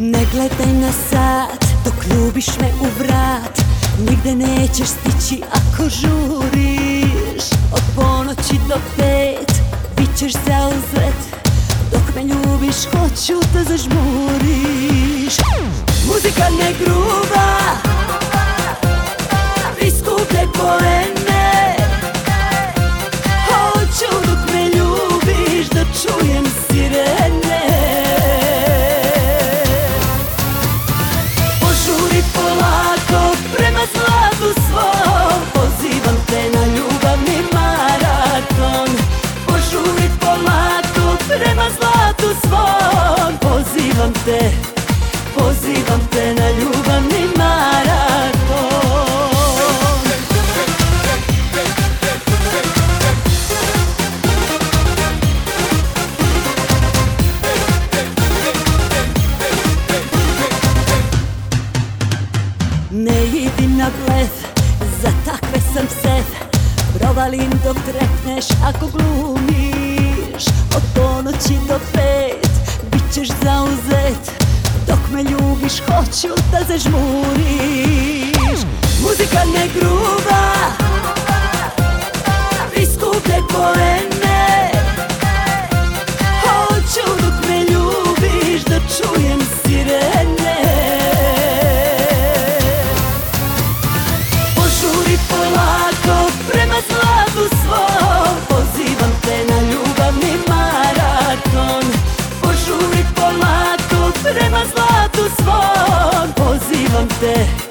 Ne gledaj na sat, dok ljubiš me u vrat. Nigde nećeš stići ako žuriš. Od ponoći do 5 bit ćeš zauzet. Dok me ljubiš hoću da zažmuriš. Muzika ne gruba, iskupljaj poene. Hoću dok me ljubiš da čujem sirene. Požuri polako prema zlatu svom. Pozivam te na ljubavni maraton. Požuri polako prema zlatu svom. Pozivam te na ljubavni maraton. Ne idi na blef, za takve sam set. Provalim dok trepneš ako glumiš. Od ponoći do 5 bit ćeš zauzet. Dok me ljubiš hoću da zažmuriš. Muzika ne gruba, iskupljaj poene. Hoću dok me ljubiš da čujem sirene. Požuri polako prema zlatu svom. Pozivam te na ljubavni maraton. Požuri polako prema zlatu svom. Pozivam te